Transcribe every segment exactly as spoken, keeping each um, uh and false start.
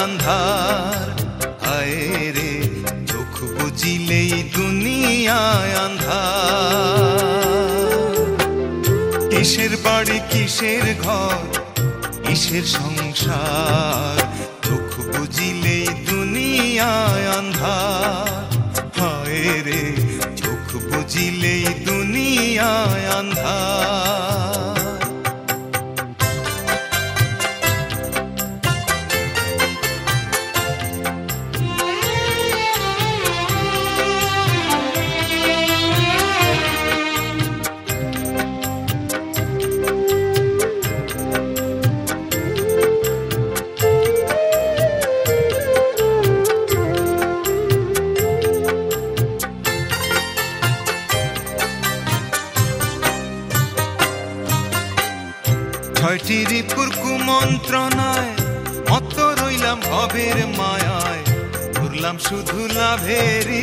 আন্ধার, হায় রে চোখ বুজিলেই দুনিয়ায় আন্ধার। কিসের বাড়ি কিসের ঘর কিসের সংসার, চোখ বুজিলেই দুনিয়ায় আন্ধার, হায় রে চোখ বুজিলেই দুনিয়ায় আন্ধার। ছয়টি রিপুর কুমন্ত্রণায় মত রইলাম ভবের মায়ায়, ঘুরলাম শুধু লাভেরই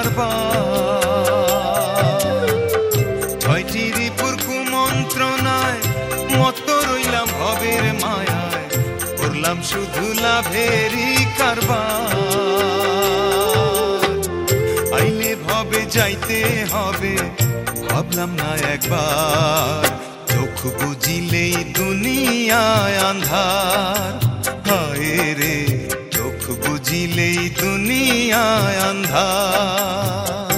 কারবার। ছয়টি রিপুর কুমন্ত্রণায় মত রইলাম ভবের মায়ায়, ঘুরলাম শুধু লাভেরই কারবার। আইলে ভবে যাইতে হবে ভাবলাম না একবার, চোখ বুজিলেই দুনিয়ায় আন্ধার, হায় রে চোখ বুজিলেই দুনিয়ায় আন্ধার।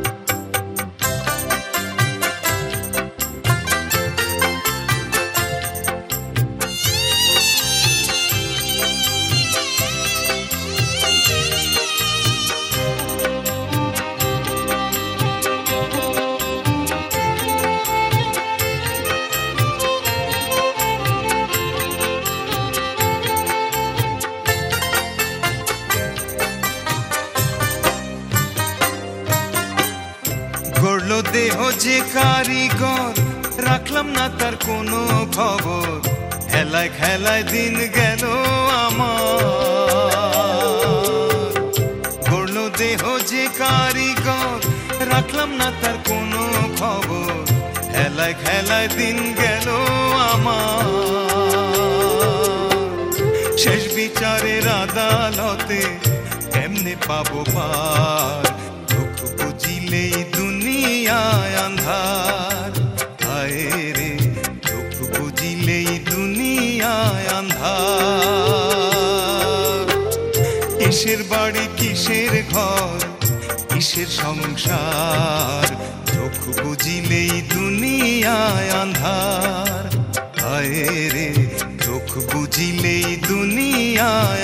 গড়লো দেহ যে কারিগর, রাখলাম না তার কোনো খবর, খেলায় খেলায় দিন গেল আমার। গড়লো দেহ যে কারিগর, রাখলাম না তার কোনো খবর, খেলায় খেলায় দিন গেল আমার। শেষ বিচারের আদালতে কেমনে পাবো পার, চোখ বুজিলেই দুনিয়ায় আন্ধার, হায় রে চোখ বুজিলেই দুনিয়ায় আন্ধার। কিসের বাড়ি কিসের ঘর কিসের সংসার, চোখ বুজিলেই দুনিয়ায় আন্ধার, হায় রে চোখ বুজিলেই দুনিয়ায়